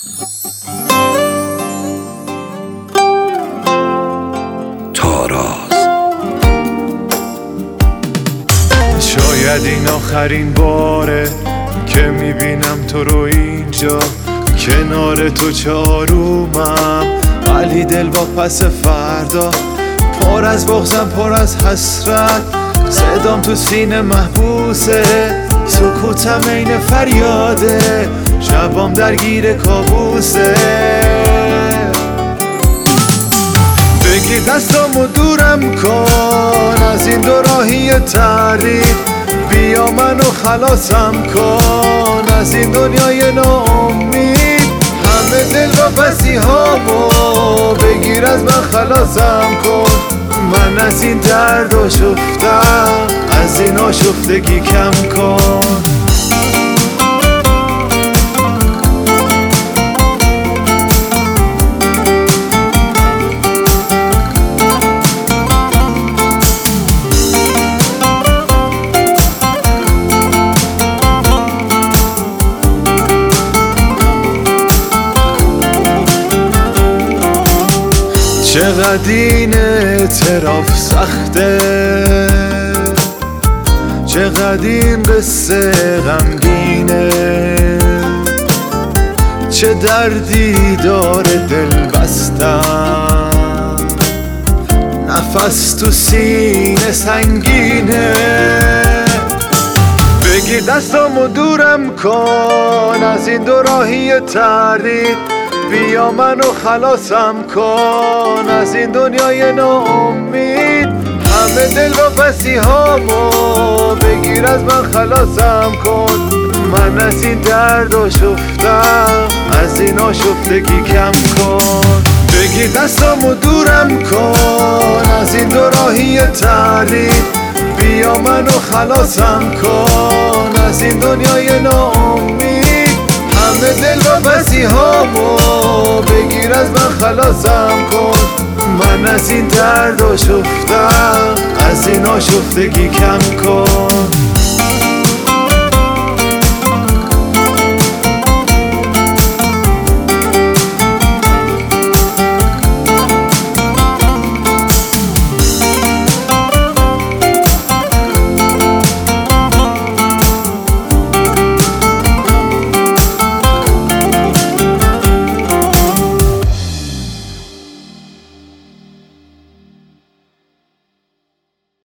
شاید این آخرین باره که میبینم تو رو اینجا کنار تو، چه آرومم، ولی دل با پس فردا پر از بغضم، پر از حسرت، صدام تو سینه محبوسه، سکوتم عین فریاده، شبام درگیر کابوسه. بگیر دستامو دورم کن از این دو راهی تردید، بیا منو خلاصم کن از این دنیای ناامید، همه دل و بسیهامو بگیر از من خلاصم کن، من از این درد آشفتم، از این آشفتگی کم کن. چقدر این اعتراف سخته، چقدر این قصه غمگینه، چه دردی داره دل بستم، نفس تو سینه سنگینه. بگیر دستامو دورم کن از این دو راهی تردید، بیا منو خلاصم کن از این دنیای ناامید، همه دل و بسیهامو بگیر از من خلاصم کن، من از این درد آشفتم، از این آشفتگی کم کن. بگیر دستامو دورم کن از این دو راهی تردید، بیا منو خلاصم کن از این دنیای ناامید، همه دل و بسیهامو بگیر از من خلاصم کن، من از این درد آشفتم، از این آشفتگی کم کن.